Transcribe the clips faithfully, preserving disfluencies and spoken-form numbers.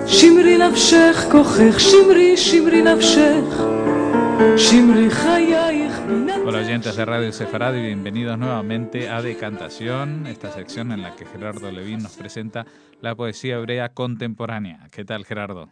שמרי נפשך כוחך, שמרי, שמרי נפשך, שמרי חייך. Hola oyentes de Radio Sefarad y bienvenidos nuevamente a Decantación, esta sección en la que Gerardo Levín nos presenta la poesía hebrea contemporánea. ¿Qué tal, Gerardo?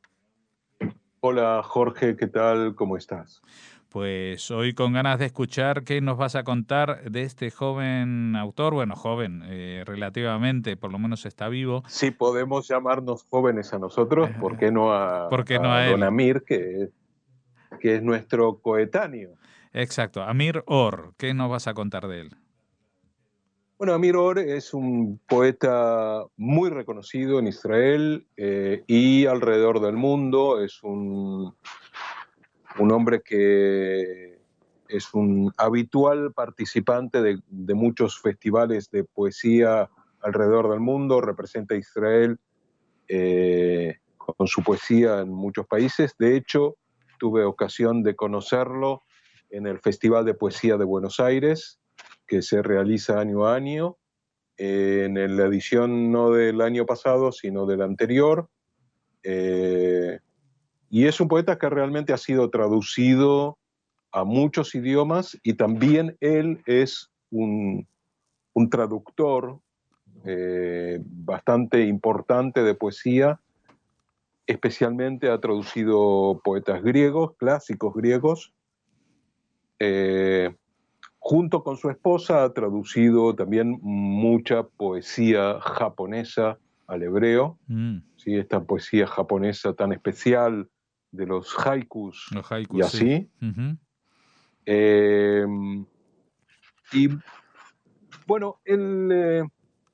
Hola Jorge, ¿qué tal? ¿Cómo estás? Pues hoy con ganas de escuchar qué nos vas a contar de este joven autor, bueno, joven, eh, relativamente, por lo menos está vivo. Si podemos llamarnos jóvenes a nosotros, ¿por qué no a, ¿Por qué no a a Don él? Amir, que, que es nuestro coetáneo? Exacto, Amir Or, ¿qué nos vas a contar de él? Bueno, Amir Or es un poeta muy reconocido en Israel eh, y alrededor del mundo. Es un, un hombre que es un habitual participante de, de muchos festivales de poesía alrededor del mundo. Representa a Israel eh, con su poesía en muchos países. De hecho, tuve ocasión de conocerlo en el Festival de Poesía de Buenos Aires, que se realiza año a año, eh, en la edición no del año pasado, sino del anterior. Eh, y es un poeta que realmente ha sido traducido a muchos idiomas y también él es un, un traductor eh, bastante importante de poesía. Especialmente ha traducido poetas griegos, clásicos griegos. Eh, junto con su esposa ha traducido también mucha poesía japonesa al hebreo. Mm. ¿Sí? Esta poesía japonesa tan especial de los haikus, Los haikus, y así. Sí. Uh-huh. Eh, y bueno, él eh,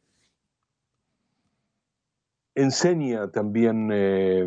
enseña también eh,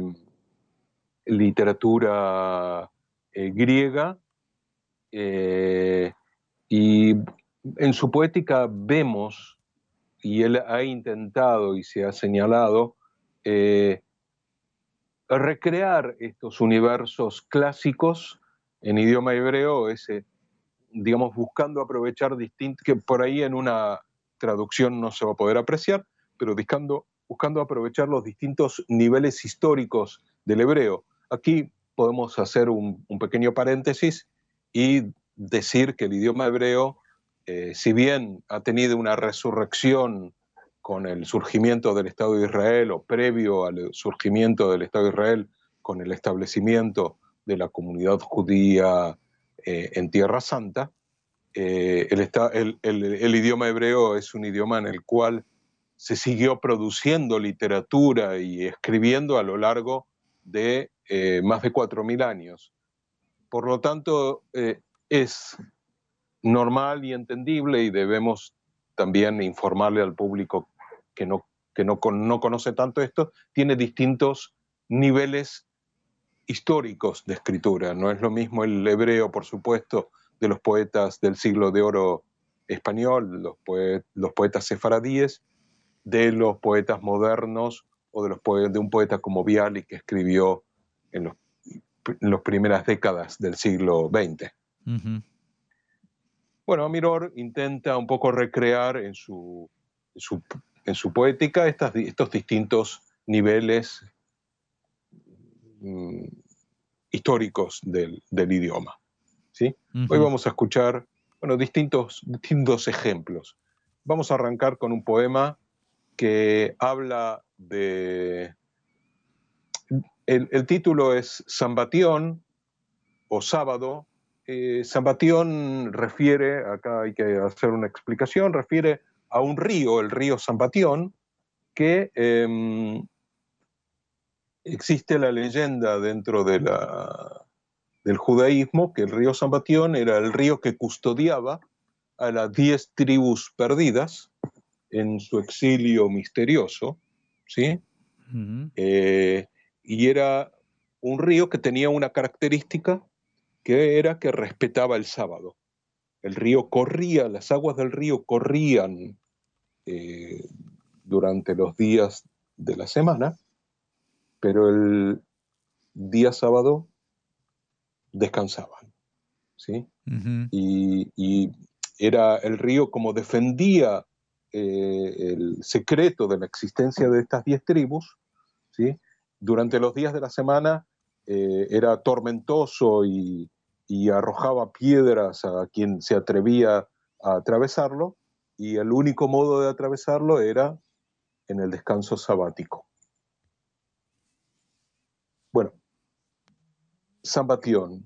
literatura eh, griega. Eh, y en su poética vemos, y él ha intentado y se ha señalado, eh, recrear estos universos clásicos en idioma hebreo, ese, digamos, buscando aprovechar distintos, que por ahí en una traducción no se va a poder apreciar, pero buscando, buscando aprovechar los distintos niveles históricos del hebreo. Aquí podemos hacer un, un pequeño paréntesis y decir que el idioma hebreo, eh, si bien ha tenido una resurrección con el surgimiento del Estado de Israel o previo al surgimiento del Estado de Israel con el establecimiento de la comunidad judía eh, en Tierra Santa, eh, el, el, el, el idioma hebreo es un idioma en el cual se siguió produciendo literatura y escribiendo a lo largo de eh, más de cuatro mil años. Por lo tanto, eh, es normal y entendible, y debemos también informarle al público que no, que no, no conoce tanto esto, tiene distintos niveles históricos de escritura. No es lo mismo el hebreo, por supuesto, de los poetas del siglo de oro español, los, poet, los poetas sefaradíes, de los poetas modernos o de, los poetas, de un poeta como Bialik, que escribió en, los, en las primeras décadas del siglo veinte. Uh-huh. Bueno, Amir Or intenta un poco recrear en su, en su, en su poética estas, estos distintos niveles mmm, históricos del, del idioma. ¿Sí? Uh-huh. Hoy vamos a escuchar bueno, distintos, distintos ejemplos. Vamos a arrancar con un poema que habla de... El, el título es Sambatión o Sábado. Eh, Sambatión refiere, acá hay que hacer una explicación, refiere a un río, el río Sambatión, que eh, existe la leyenda dentro de la, del judaísmo, que el río Sambatión era el río que custodiaba a las diez tribus perdidas en su exilio misterioso, ¿sí? Uh-huh. Eh, y era un río que tenía una característica que era que respetaba el sábado. El río corría, las aguas del río corrían eh, durante los días de la semana, pero el día sábado descansaban, ¿sí? Uh-huh. Y, y era el río como defendía eh, el secreto de la existencia de estas diez tribus, ¿sí? durante los días de la semana eh, era tormentoso y, y arrojaba piedras a quien se atrevía a atravesarlo, y el único modo de atravesarlo era en el descanso sabático. Bueno, Sambatión.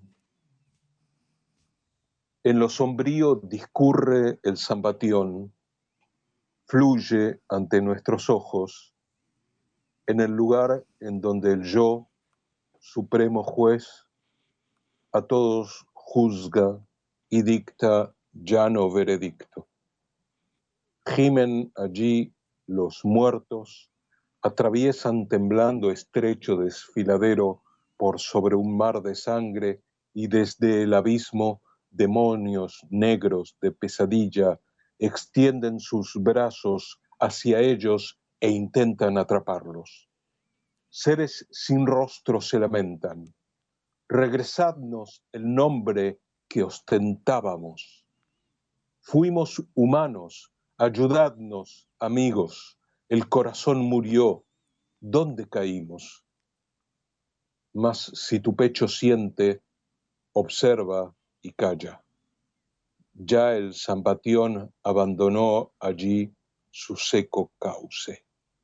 En lo sombrío discurre el Sambatión, fluye ante nuestros ojos, en el lugar en donde el yo, supremo juez, a todos juzga y dicta llano veredicto. Gimen allí los muertos, atraviesan temblando estrecho desfiladero por sobre un mar de sangre, y desde el abismo demonios negros de pesadilla extienden sus brazos hacia ellos e intentan atraparlos. Seres sin rostro se lamentan. Regresadnos el nombre que ostentábamos. Fuimos humanos, ayudadnos, amigos. El corazón murió. ¿Dónde caímos? Mas si tu pecho siente, observa y calla. Ya el Sambatión abandonó allí su seco cauce.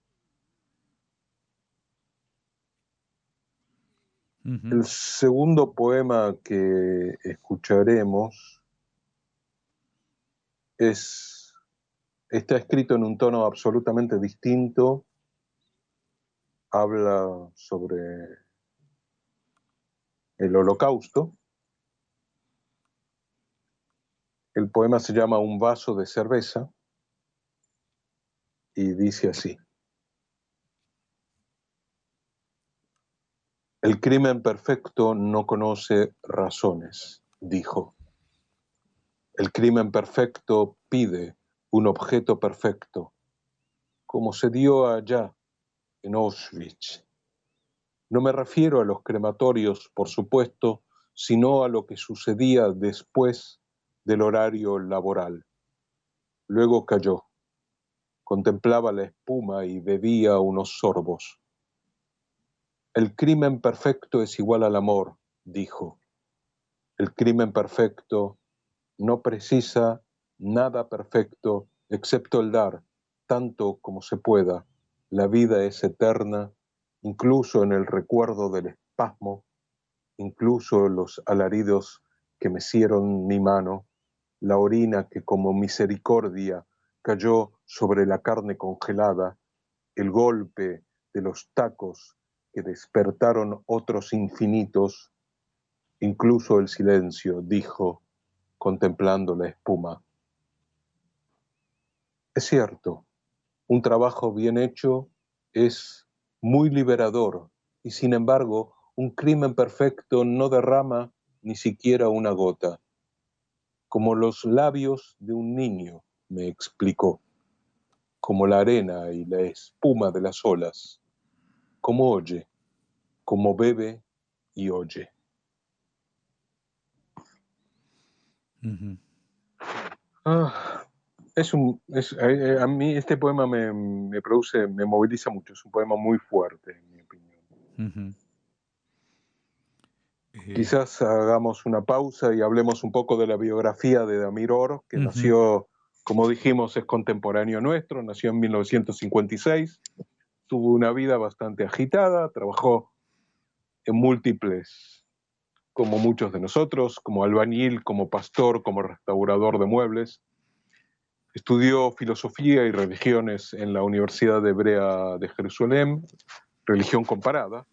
Uh-huh. El segundo poema que escucharemos es, está escrito en un tono absolutamente distinto. Habla sobre el Holocausto. El poema se llama Un vaso de cerveza y dice así. El crimen perfecto no conoce razones, dijo. El crimen perfecto pide un objeto perfecto, como se dio allá en Auschwitz. No me refiero a los crematorios, por supuesto, sino a lo que sucedía después del horario laboral. Luego cayó. Contemplaba la espuma y bebía unos sorbos. El crimen perfecto es igual al amor, dijo. El crimen perfecto no precisa nada perfecto excepto el dar, tanto como se pueda. La vida es eterna, incluso en el recuerdo del espasmo, incluso los alaridos que mecieron mi mano, la orina que como misericordia cayó sobre la carne congelada, el golpe de los tacos que despertaron otros infinitos, incluso el silencio, dijo, contemplando la espuma. Es cierto, un trabajo bien hecho es muy liberador y sin embargo un crimen perfecto no derrama ni siquiera una gota. Como los labios de un niño, me explicó, como la arena y la espuma de las olas, como oye, como bebe y oye. Uh-huh. Ah, es un, es, eh, a mí este poema me, me produce, me moviliza mucho, es un poema muy fuerte, en mi opinión. Uh-huh. Eh, Quizás hagamos una pausa y hablemos un poco de la biografía de Damir Or, que uh-huh. nació, como dijimos, es contemporáneo nuestro, nació en mil novecientos cincuenta y seis, tuvo una vida bastante agitada, trabajó en múltiples, como muchos de nosotros, como albañil, como pastor, como restaurador de muebles. Estudió filosofía y religiones en la Universidad Hebrea de Jerusalén, religión comparada.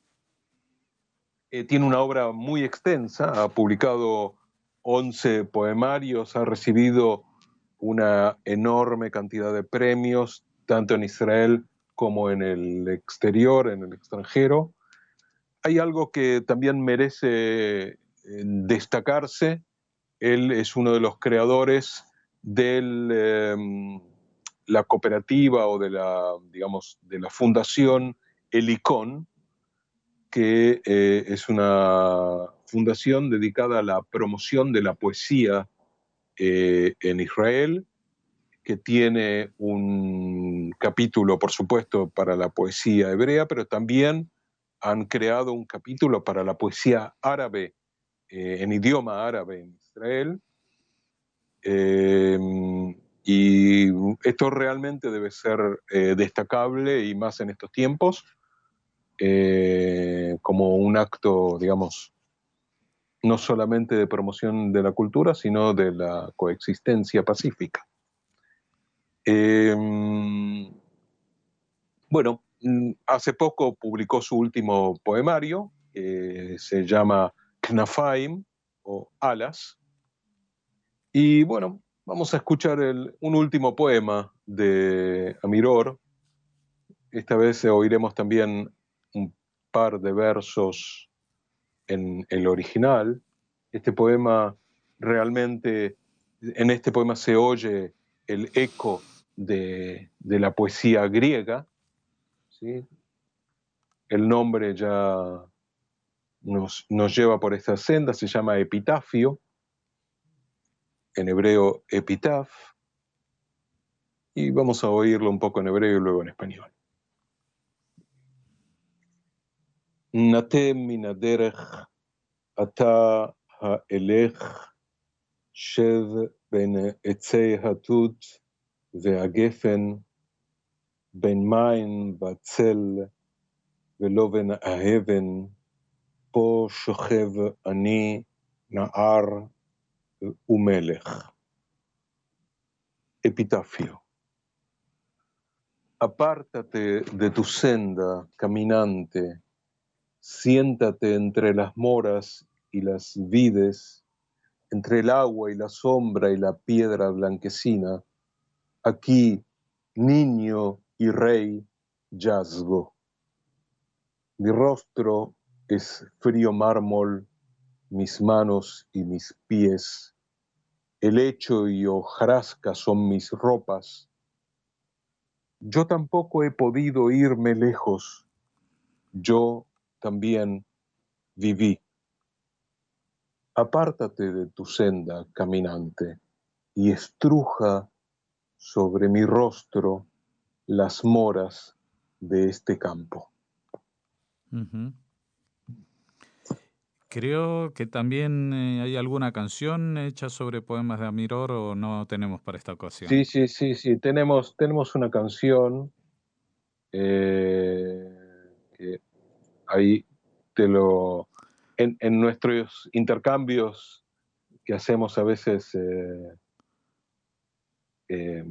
Eh, tiene una obra muy extensa, ha publicado once poemarios, ha recibido una enorme cantidad de premios, tanto en Israel como en el exterior, en el extranjero. Hay algo que también merece eh, destacarse. Él es uno de los creadores de eh, la cooperativa o de la, digamos, de la fundación Helicón, que eh, es una fundación dedicada a la promoción de la poesía eh, en Israel, que tiene un capítulo, por supuesto, para la poesía hebrea, pero también han creado un capítulo para la poesía árabe, eh, en idioma árabe en Israel. Eh, y esto realmente debe ser eh, destacable, y más en estos tiempos, eh, como un acto, digamos, no solamente de promoción de la cultura, sino de la coexistencia pacífica. Eh, bueno, hace poco publicó su último poemario, que se llama Knafaim, o Alas. Y bueno, vamos a escuchar el, un último poema de Amir Or. Esta vez oiremos también un par de versos en el original. Este poema realmente, en este poema se oye el eco de, de la poesía griega, ¿sí? El nombre ya nos, nos lleva por esta senda, se llama Epitafio, en hebreo epitaf, y vamos a oírlo un poco en hebreo y luego en español. Natem min haderech ata ha'elech שב בין עצי התות והגפן, בין מים בצל ולא בין האבן, פה שוכב אני נער ומלך. Epitafio. Apártate de tu senda, caminante, siéntate entre las moras y las vides, entre el agua y la sombra y la piedra blanquecina, aquí, niño y rey, yazgo. Mi rostro es frío mármol, mis manos y mis pies, helecho y hojarasca son mis ropas. Yo tampoco he podido irme lejos, yo también viví. Apártate de tu senda, caminante, y estruja sobre mi rostro las moras de este campo. Uh-huh. Creo que también eh, hay alguna canción hecha sobre poemas de Amir Or, o no tenemos para esta ocasión. Sí, sí, sí, sí. Tenemos, tenemos una canción eh, que ahí te lo... En, en nuestros intercambios que hacemos a veces, eh, eh,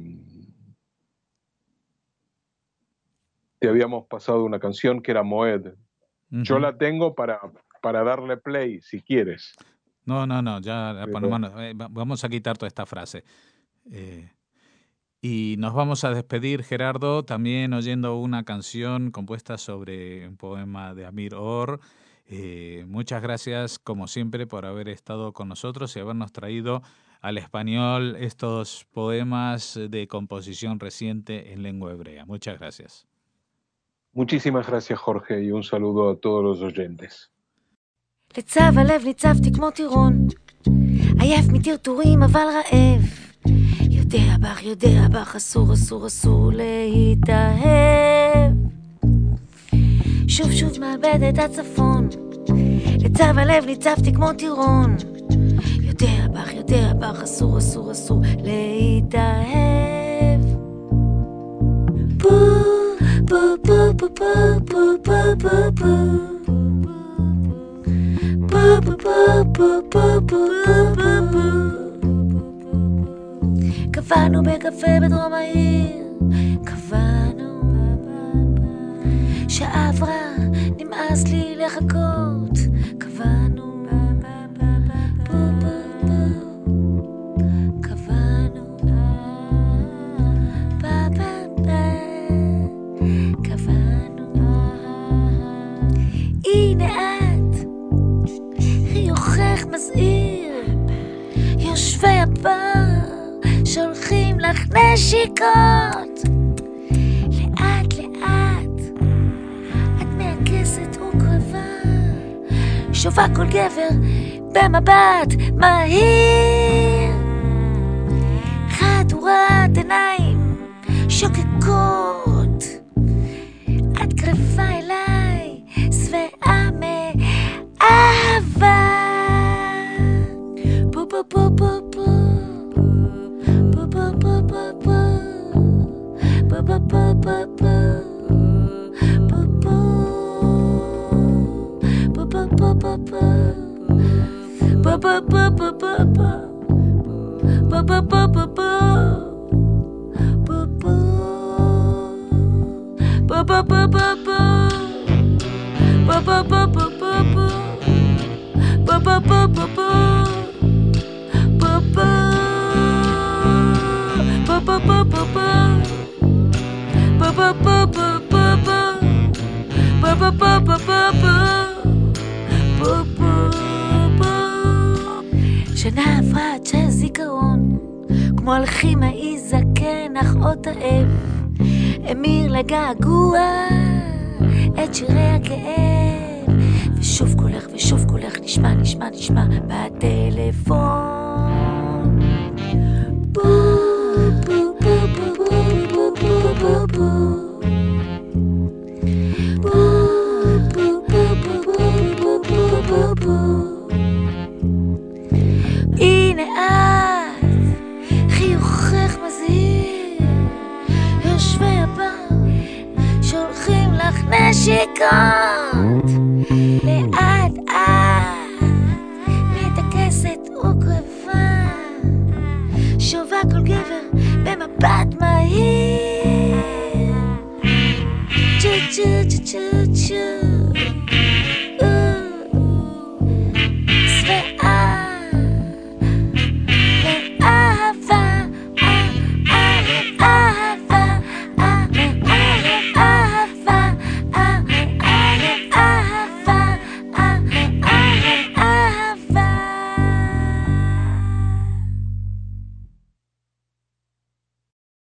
te habíamos pasado una canción que era Moed. Uh-huh. Yo la tengo para, para darle play, si quieres. No, no, no, ya Pero... ponemos, eh, vamos a quitar toda esta frase. Eh, y nos vamos a despedir, Gerardo, también oyendo una canción compuesta sobre un poema de Amir Or. Eh, muchas gracias, como siempre, por haber estado con nosotros y habernos traído al español estos poemas de composición reciente en lengua hebrea. Muchas gracias. Muchísimas gracias, Jorge, y un saludo a todos los oyentes. לצב הלב ניצבתי כמו טירון, עייף מטרטורים אבל רעב, יודע בך, יודע בך, אסור, אסור, אסור להתאהב. שוב שוב מאבד את הצפון, לצב הלב ניצבתי כמו טירון, יודע בך, יודע בך, אסור, אסור, אסור להתאהב. פו, פו, פו, פו, פו, פו, פו, פו, פו. קבענו בקפה בדרום העיר, קבענו שעה עברה, נמאס לי לחכות, קבענו קבענו קבענו הנה חיוכך מזהיר, יושבי הבר שולחים לך נשיקות, לאט לאט את מעכסת וקרבה, שובה כל גבר במבט מהיר, חדורת עיניים שוקקות, את קרבה אליי, סבבה שנה עברה עד שהזיכרון כמו אלכימאי זקן אך אות האב אמיר לגעגוע את שירי הכאב ושוב קולך ושוב קולך נשמע נשמע נשמע בטלפון בו בו בו בו בו בו בו בו הנה את, חיוכך מזהיר, יושבי הבר, שולחים לך נשיקות. לאט את, מתעקסת וקרבה, שובה כל גבר במבט מהיר. צ'ו צ'ו צ'ו צ'ו צ'ו